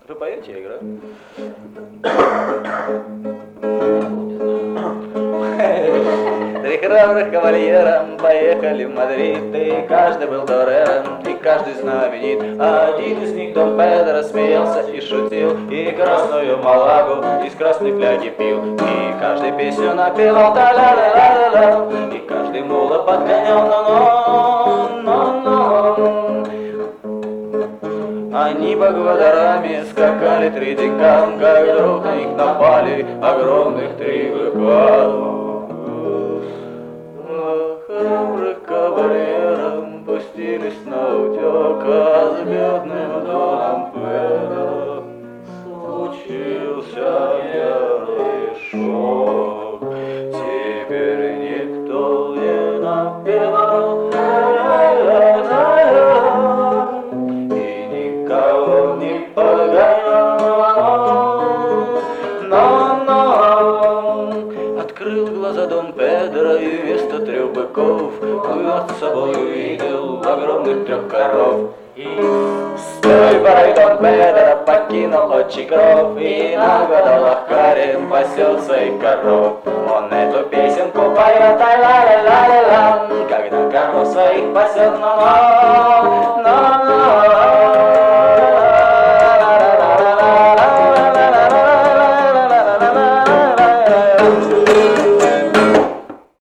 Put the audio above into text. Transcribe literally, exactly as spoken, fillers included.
Вы поете, я играю? Три храбрых кавальера поехали в Мадрид, и каждый был Торером, и каждый знаменит. Один из них, Дон Педро, смеялся и шутил, и красную малагу из красной фляги пил, и каждый песню напевал та-ля-ля-ля-ля-ля, и каждый мула подгонял но-но-но-но. Они по гвадарами скакали три дикам, как вдруг на них напали огромных три быка. Храбрых кавалеров пустились на утек, а с бедным Доном Педро случился нервный шок. Теперь никто не напевал и никого не погонял. Но-но. Открыл глаза Дон Педро и вместо трех быков над собой увидел огромных трех коров. И с той порой Дон Педро покинул отчий кров и на Гвадалахаре пасет своих коров. Он эту песенку поет, ай-ла-ла-ла-ла-ла, когда коров своих пасет на